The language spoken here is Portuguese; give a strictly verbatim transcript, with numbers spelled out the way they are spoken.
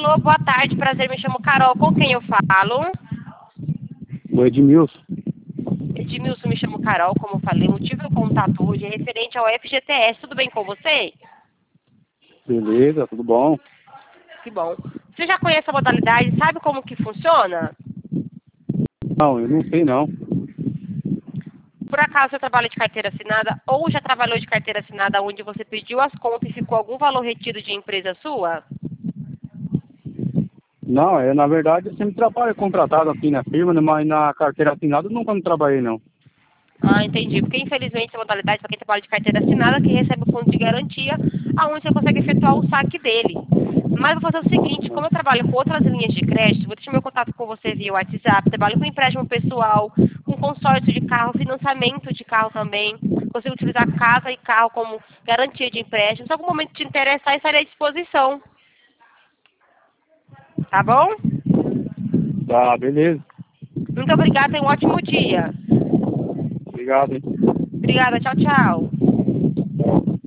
Alô, boa tarde, prazer, me chamo Carol. Com quem eu falo? O Edmilson. Edmilson, me chamo Carol, como eu falei. O motivo do contato hoje é referente ao F G T S. Tudo bem com você? Beleza, tudo bom? Que bom. Você já conhece a modalidade? Sabe como que funciona? Não, eu não sei não. Por acaso você trabalha de carteira assinada ou já trabalhou de carteira assinada onde você pediu as contas e ficou algum valor retido de empresa sua? Não, é, na verdade eu sempre trabalho contratado aqui na firma, né, mas na carteira assinada eu nunca não trabalhei não. Ah, entendi. Porque infelizmente a modalidade para quem trabalha de carteira assinada que recebe o fundo de garantia, aonde você consegue efetuar o saque dele. Mas vou fazer o seguinte, como eu trabalho com outras linhas de crédito, vou deixar meu contato com você via WhatsApp, trabalho com empréstimo pessoal, com consórcio de carro, financiamento de carro também. Consigo utilizar casa e carro como garantia de empréstimo. Se algum momento te interessar, estarei à disposição. Tá bom? Tá, beleza. Muito obrigada, tenha um ótimo dia. Obrigado, hein. Obrigada, tchau, tchau.